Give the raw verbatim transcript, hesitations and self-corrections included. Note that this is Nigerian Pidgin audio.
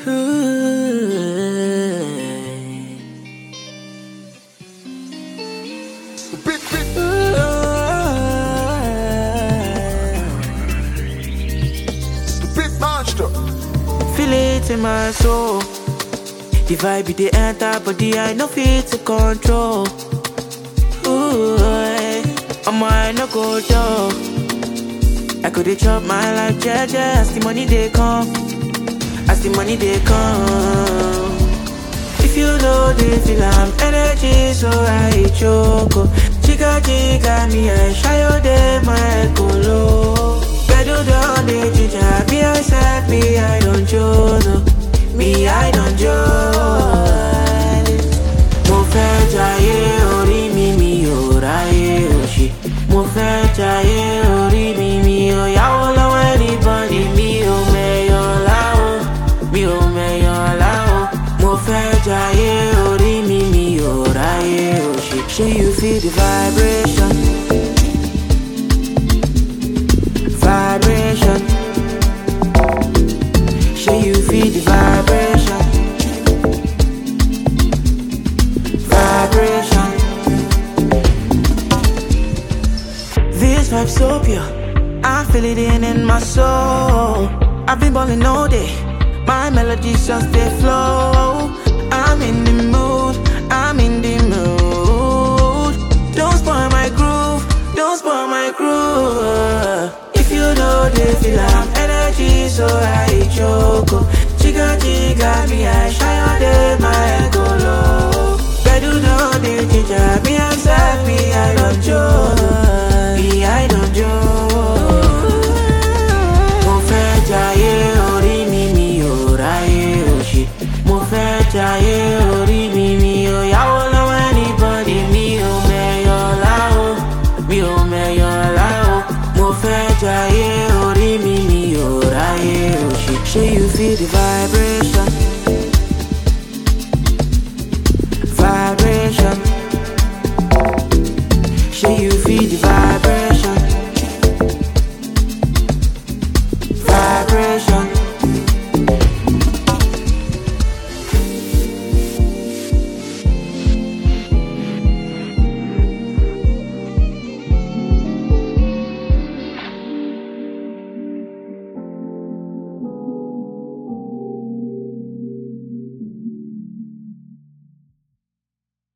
Big, big. Big monster. Feel it in my soul. The vibe they enter body, I no fit to control. Ooh, I'm I no go down. I could chop my life, jeje, as the money they come, as the money they come. If you know the feel I'm energy, so I choke. Chica chica me, I shy all day, my colo. Bedu down the ginger, me I said me, I don't joke. Me I don't joke. Mo fẹ́ jayé orí mi, mi ò ráyé òṣì. Mo fẹ́ jayé orí mi, mi ò yáwó lọ́wọ́ anybody. Mi ò mẹ̀yọ̀ láwọ̀, mi ò mẹ̀yọ̀ láwọ̀. Mo fẹ́ jayé orí mi, mi ò ráyé òṣì. Shey you feel the vibration, vibration. Shey you feel the vibration, vibration. This vibe so pure, I feel it in in my soul. I've been balling all day, my melodies just they flow. I'm in the mood, I'm in the mood. Don't spoil my groove, don't spoil my groove. If you know the feel I'm energy, so I choke. Chica chica me, I shy all day, my colo. Bedu down the ginger, me I said me, I don't joke. Me I don't joke. Mo fẹ́ jayé orí mi, mi ò ráyé òṣì. Mo fẹ́ jayé orí mi, mi ò yáwó lọ́wọ́ anybody. Mi ò mẹ̀yọ̀ láwọ̀, mi ò mẹ̀yọ̀ láwọ̀. Mo fẹ́ jayé orí mi, mi ò ráyé òṣì. Shey you feel the vibration,